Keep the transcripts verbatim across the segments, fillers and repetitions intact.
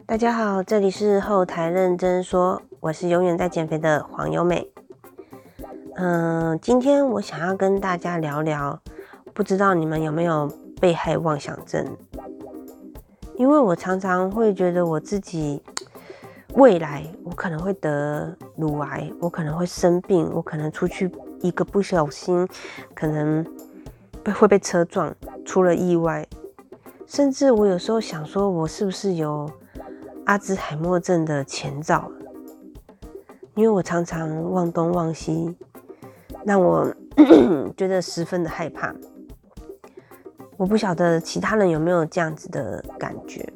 大家好，这里是后台认真说，我是永远在减肥的黄优美。嗯，今天我想要跟大家聊聊，不知道你们有没有被害妄想症？因为我常常会觉得我自己未来我可能会得乳癌，我可能会生病，我可能出去一个不小心，可能会被车撞，出了意外，甚至我有时候想说，我是不是有阿兹海默症的前兆？因为我常常忘东忘西，让我觉得十分的害怕。我不晓得其他人有没有这样子的感觉。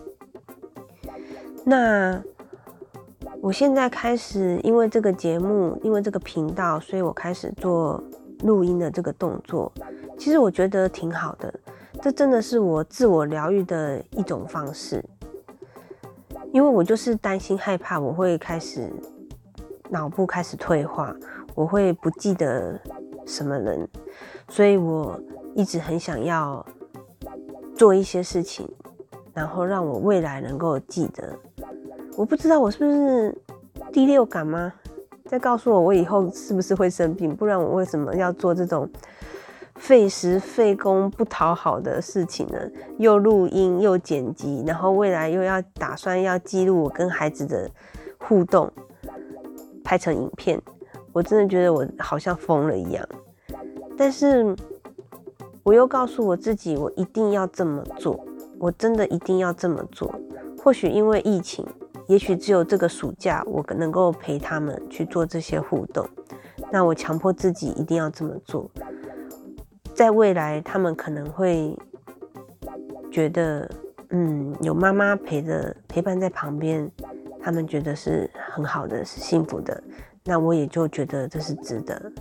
那我现在开始，因为这个节目，因为这个频道，所以我开始做录音的这个动作。其实我觉得挺好的，这真的是我自我疗愈的一种方式。因为我就是担心害怕，我会开始脑部开始退化，我会不记得什么人，所以我一直很想要做一些事情，然后让我未来能够记得。我不知道我是不是第六感吗？在告诉我我以后是不是会生病，不然我为什么要做这种费时费工不讨好的事情呢？又录音又剪辑，然后未来又要打算要记录我跟孩子的互动，拍成影片，我真的觉得我好像疯了一样。但是我又告诉我自己，我一定要这么做，我真的一定要这么做。或许因为疫情，也许只有这个暑假我能够陪他们去做这些互动，那我强迫自己一定要这么做。在未来他们可能会觉得嗯，有妈妈陪着陪伴在旁边，他们觉得是很好的，是幸福的，那我也就觉得这是值得。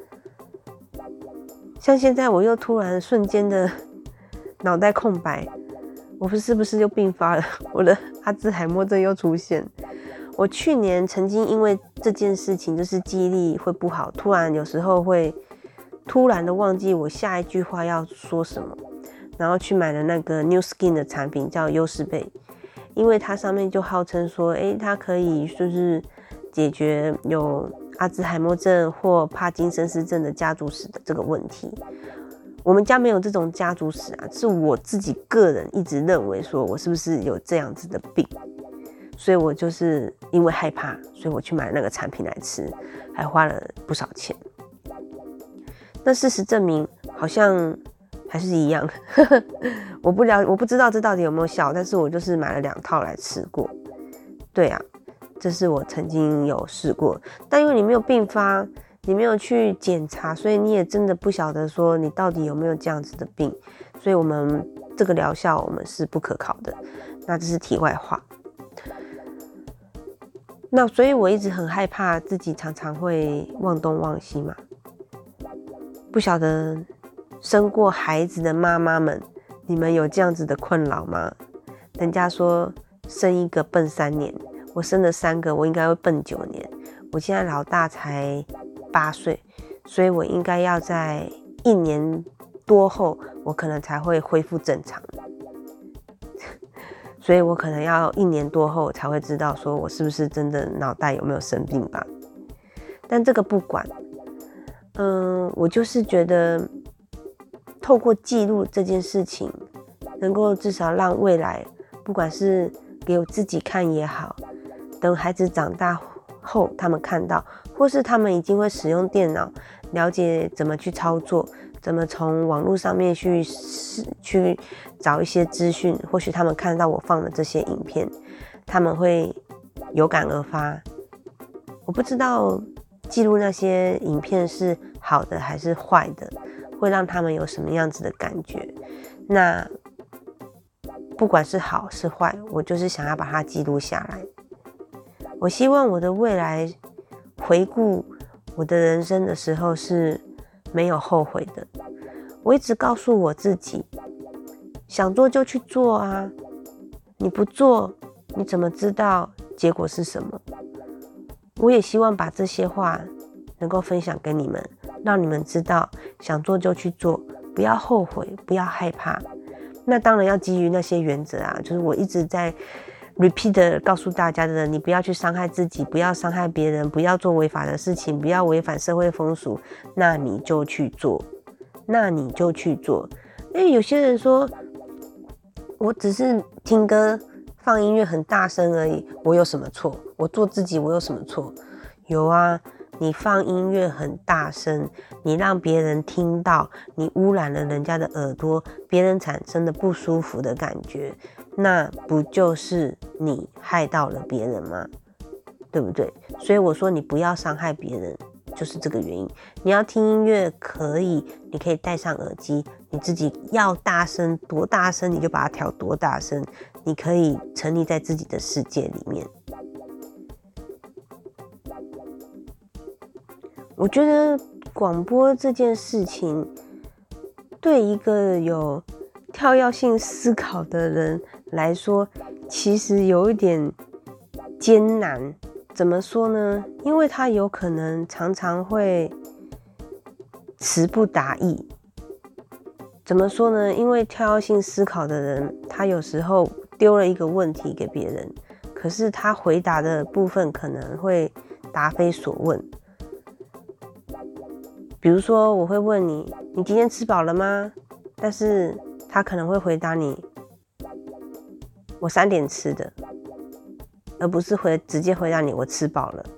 像现在我又突然瞬间的脑袋空白，我是不是又病发了？我的阿兹海默症又出现。我去年曾经因为这件事情，就是记忆力会不好，突然有时候会突然的忘记我下一句话要说什么，然后去买了那个 New Skin 的产品，叫优势倍，因为它上面就号称说，诶，它可以就是解决有阿兹海默症或帕金森氏症的家族史的这个问题。我们家没有这种家族史啊，是我自己个人一直认为说我是不是有这样子的病，所以我就是因为害怕，所以我去买那个产品来吃，还花了不少钱。那事实证明好像还是一样我不了我不知道这到底有没有效，但是我就是买了两套来吃过。对啊，这是我曾经有试过，但因为你没有并发，你没有去检查，所以你也真的不晓得说你到底有没有这样子的病，所以我们这个疗效我们是不可考的。那这是题外话。那所以我一直很害怕自己常常会忘东忘西嘛。不晓得生过孩子的妈妈们，你们有这样子的困扰吗？人家说生一个笨三年，我生了三个，我应该会笨九年。我现在老大才八岁，所以我应该要在一年多后，我可能才会恢复正常。所以我可能要一年多后才会知道说我是不是真的脑袋有没有生病吧。但这个不管，嗯，我就是觉得透过记录这件事情，能够至少让未来，不管是给我自己看也好，等孩子长大后他们看到，或是他们已经会使用电脑，了解怎么去操作，怎么从网络上面去去找一些资讯，或许他们看到我放的这些影片，他们会有感而发。我不知道记录那些影片是好的还是坏的，会让他们有什么样子的感觉。那不管是好是坏，我就是想要把它记录下来。我希望我的未来回顾我的人生的时候是没有后悔的。我一直告诉我自己，想做就去做啊，你不做你怎么知道结果是什么？我也希望把这些话能够分享给你们，让你们知道想做就去做，不要后悔，不要害怕。那当然要基于那些原则啊，就是我一直在 repeat 的告诉大家的，你不要去伤害自己，不要伤害别人，不要做违法的事情，不要违反社会风俗，那你就去做，那你就去做。因为有些人说，我只是听歌放音乐很大声而已，我有什么错？我做自己，我有什么错？有啊，你放音乐很大声，你让别人听到，你污染了人家的耳朵，别人产生的不舒服的感觉，那不就是你害到了别人吗？对不对？所以我说你不要伤害别人，就是这个原因。你要听音乐可以，你可以戴上耳机，你自己要大声多大声你就把它调多大声，你可以沉溺在自己的世界里面。我觉得广播这件事情对一个有跳跃性思考的人来说，其实有一点艰难。怎么说呢？因为他有可能常常会词不达意。怎么说呢？因为跳跃性思考的人，他有时候丢了一个问题给别人，可是他回答的部分可能会答非所问。比如说，我会问你：“你今天吃饱了吗？”但是他可能会回答你：“我三点吃的。”而不是回直接回答你：“我吃饱了。”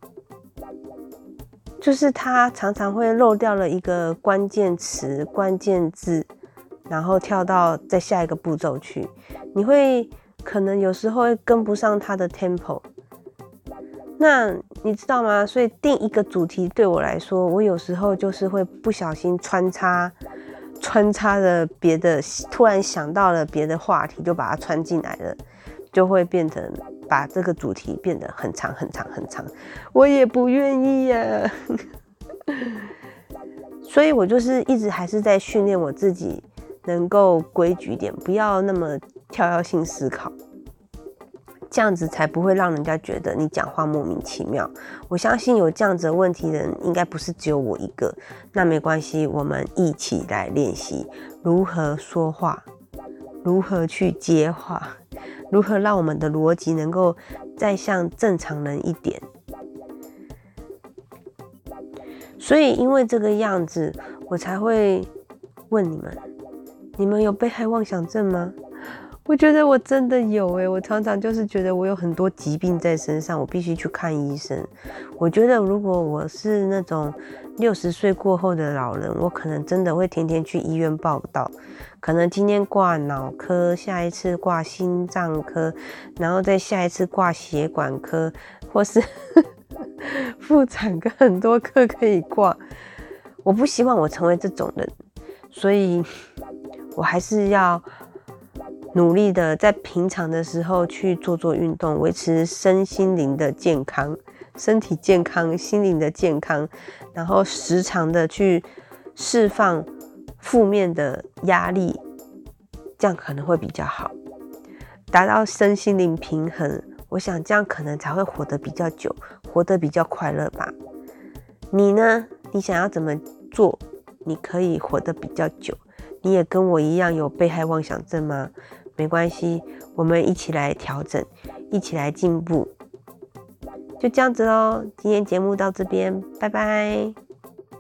就是他常常会漏掉了一个关键词、关键字，然后跳到再下一个步骤去。你会可能有时候会跟不上他的 tempo。那你知道吗？所以定一个主题对我来说，我有时候就是会不小心穿插穿插了别的，突然想到了别的话题，就把它穿进来了，就会变成把这个主题变得很长很长很长，我也不愿意呀。所以我就是一直还是在训练我自己，能够规矩一点，不要那么跳跃性思考。这样子才不会让人家觉得你讲话莫名其妙。我相信有这样子的问题的人应该不是只有我一个，那没关系，我们一起来练习如何说话，如何去接话，如何让我们的逻辑能够再像正常人一点。所以因为这个样子，我才会问你们，你们有被害妄想症吗？我觉得我真的有欸，我常常就是觉得我有很多疾病在身上，我必须去看医生。我觉得如果我是那种六十岁过后的老人，我可能真的会天天去医院报到，可能今天挂脑科，下一次挂心脏科，然后再下一次挂血管科，或是妇产科，很多科可以挂。我不希望我成为这种人，所以我还是要努力的在平常的时候去做做运动，维持身心灵的健康，身体健康，心灵的健康，然后时常的去释放负面的压力，这样可能会比较好，达到身心灵平衡。我想这样可能才会活得比较久，活得比较快乐吧。你呢？你想要怎么做，你可以活得比较久？你也跟我一样有被害妄想症吗？没关系，我们一起来调整，一起来进步。就这样子咯，今天节目到这边，拜拜。